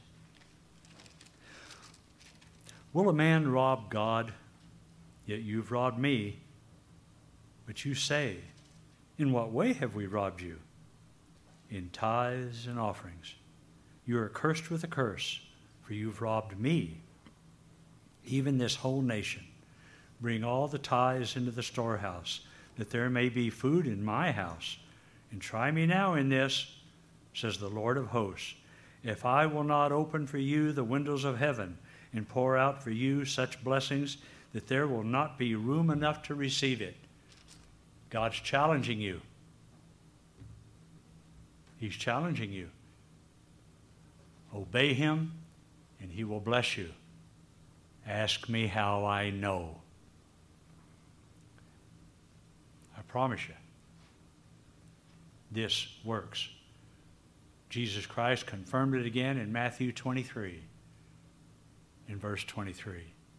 Will a man rob God? Yet you've robbed me. But you say, in what way have we robbed you? In tithes and offerings. You are cursed with a curse, for you've robbed me. even this whole nation. Bring all the tithes into the storehouse, that there may be food in my house. And try me now in this, says the Lord of hosts, if I will not open for you the windows of heaven and pour out for you such blessings that there will not be room enough to receive it. God's challenging you. He's challenging you. Obey him, and he will bless you. Ask me how I know. I promise you, this works. Jesus Christ confirmed it again in Matthew 23, in verse 23.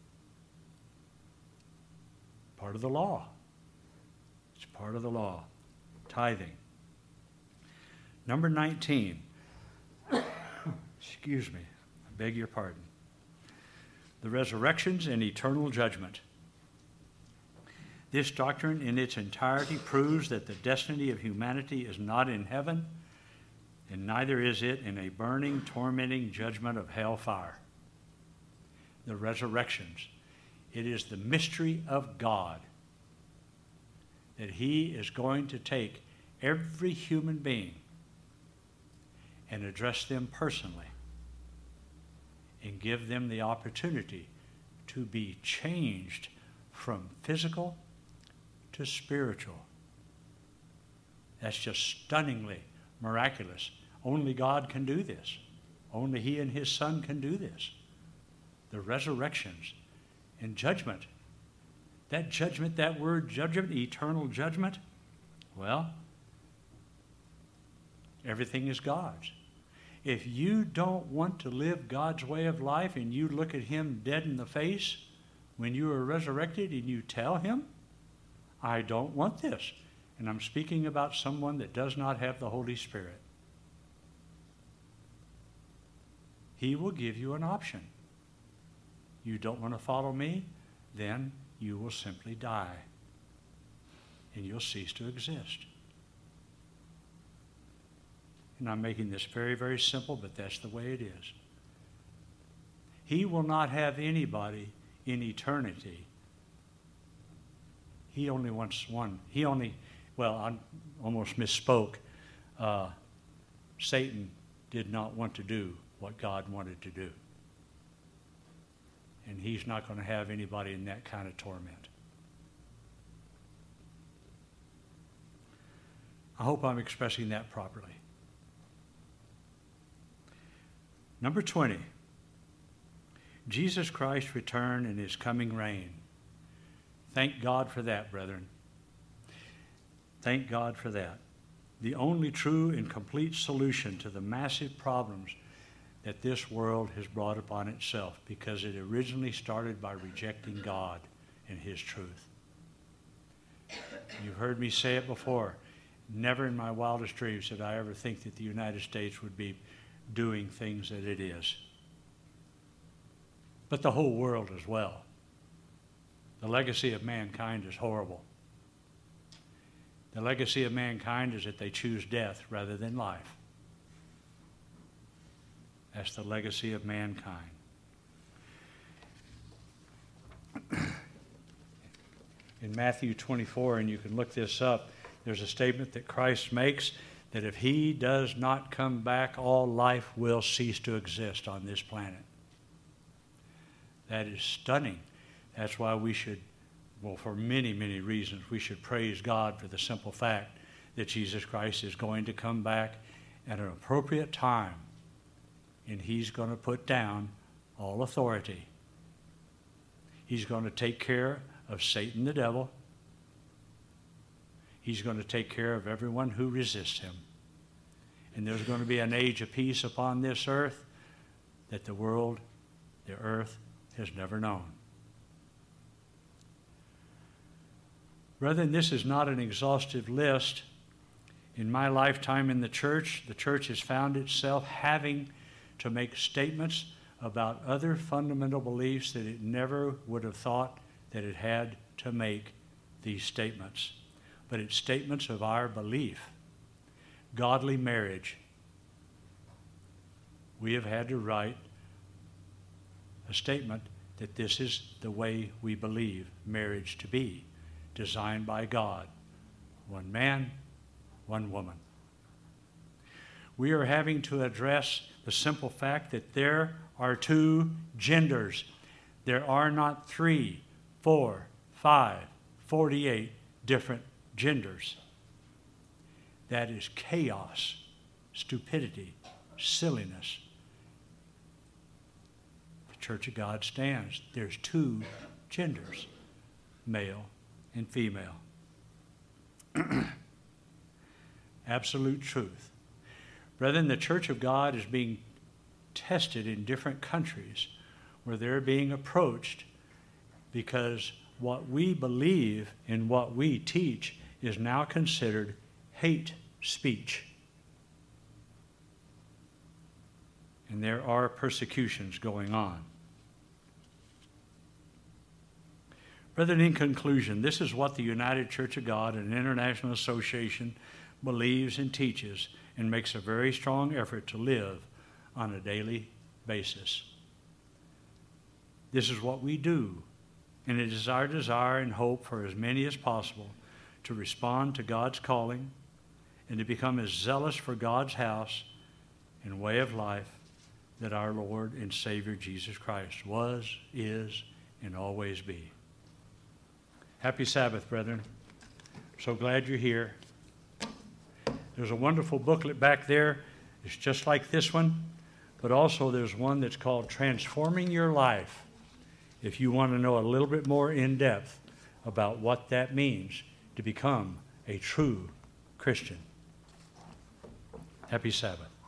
Part of the law. It's part of the law. Tithing. Number 19. Excuse me. I beg your pardon. The resurrections and eternal judgment. This doctrine in its entirety proves that the destiny of humanity is not in heaven, and neither is it in a burning, tormenting judgment of hellfire. The resurrections. It is the mystery of God that he is going to take every human being and address them personally and give them the opportunity to be changed from physical to spiritual. That's just stunningly miraculous. Only God can do this. Only he and his Son can do this. The resurrections and judgment. That judgment, that word judgment, eternal judgment, well, everything is God's. If you don't want to live God's way of life and you look at him dead in the face when you are resurrected and you tell him, I don't want this. And I'm speaking about someone that does not have the Holy Spirit. He will give you an option. You don't want to follow me? Then you will simply die. And you'll cease to exist. And I'm making this very, very simple, but that's the way it is. He will not have anybody in eternity. He only wants one. I almost misspoke. Satan did not want to do what God wanted to do. And he's not going to have anybody in that kind of torment. I hope I'm expressing that properly. Number 20. Jesus Christ's return and his coming reign. Thank God for that, brethren. Thank God for that. The only true and complete solution to the massive problems that this world has brought upon itself, because it originally started by rejecting God and his truth. You've heard me say it before. Never in my wildest dreams did I ever think that the United States would be doing things that it is. But the whole world as well. The legacy of mankind is horrible. The legacy of mankind is that they choose death rather than life. That's the legacy of mankind. In Matthew 24, and you can look this up, there's a statement that Christ makes that if he does not come back, all life will cease to exist on this planet. That is stunning. That's why we should, for many, many reasons, we should praise God for the simple fact that Jesus Christ is going to come back at an appropriate time, and he's going to put down all authority. He's going to take care of Satan the devil. He's going to take care of everyone who resists him. And there's going to be an age of peace upon this earth that the earth has never known. Brethren, this is not an exhaustive list. In my lifetime in the church has found itself having to make statements about other fundamental beliefs that it never would have thought that it had to make these statements. But it's statements of our belief. Godly marriage. We have had to write a statement that this is the way we believe marriage to be, designed by God. One man, one woman. We are having to address the simple fact that there are two genders. There are not 3, 4, 5, 48 different genders. That is chaos, stupidity, silliness. The Church of God stands. There's 2 genders, male and female. Absolute truth. Brethren, the Church of God is being tested in different countries where they're being approached because what we believe and what we teach is now considered hate speech. And there are persecutions going on. Brethren, in conclusion, this is what the United Church of God, an international association, believes and teaches and makes a very strong effort to live on a daily basis. This is what we do, and it is our desire and hope for as many as possible to respond to God's calling and to become as zealous for God's house and way of life that our Lord and Savior Jesus Christ was, is, and always be. Happy Sabbath, brethren. So glad you're here. There's a wonderful booklet back there. It's just like this one, but also there's one that's called Transforming Your Life, if you want to know a little bit more in depth about what that means to become a true Christian. Happy Sabbath.